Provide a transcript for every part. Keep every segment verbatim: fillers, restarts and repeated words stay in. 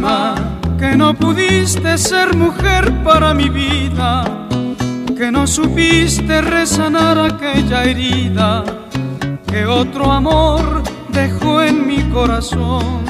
lástima que no pudiste ser mujer para mi vida, que no supiste resanar aquella herida que otro amor dejó en mi corazón.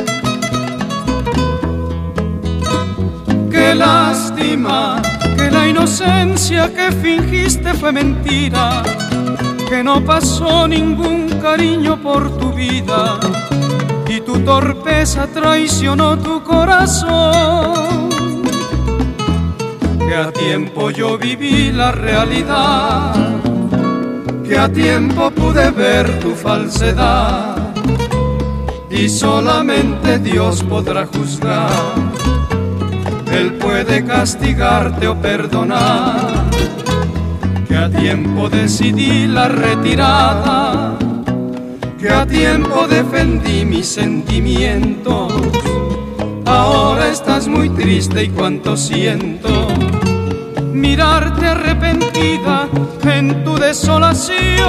Qué lástima que la inocencia que fingiste fue mentira, que no pasó ningún cariño por tu vida y tu torpeza traicionó tu corazón. Que a tiempo yo viví la realidad, que a tiempo pude ver tu falsedad y solamente Dios podrá juzgar. Él puede castigarte o perdonar. Que a tiempo decidí la retirada, que a tiempo defendí mis sentimientos. Ahora estás muy triste y cuánto siento mirarte arrepentida en tu desolación.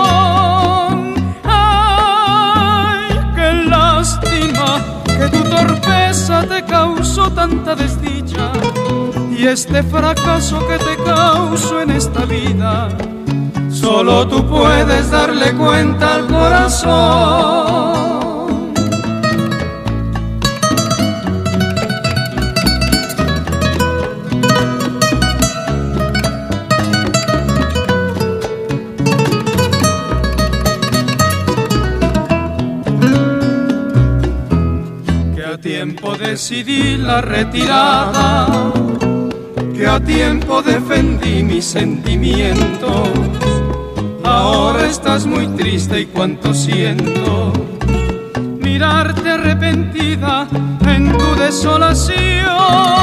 Ay, qué lástima que tu torpeza te causó tanta desdicha y este fracaso que te causo en esta vida. Solo tú puedes darle cuenta al corazón. Que a tiempo decidí la retirada, que a tiempo defendí mis sentimientos. Ahora estás muy triste y cuánto siento mirarte arrepentida en tu desolación.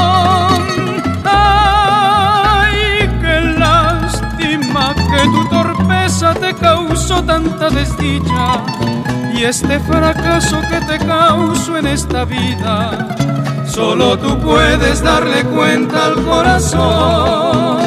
Ay, qué lástima que tu torpeza te causó tanta desdicha y este fracaso que te causo en esta vida. Solo tú puedes darle cuenta al corazón.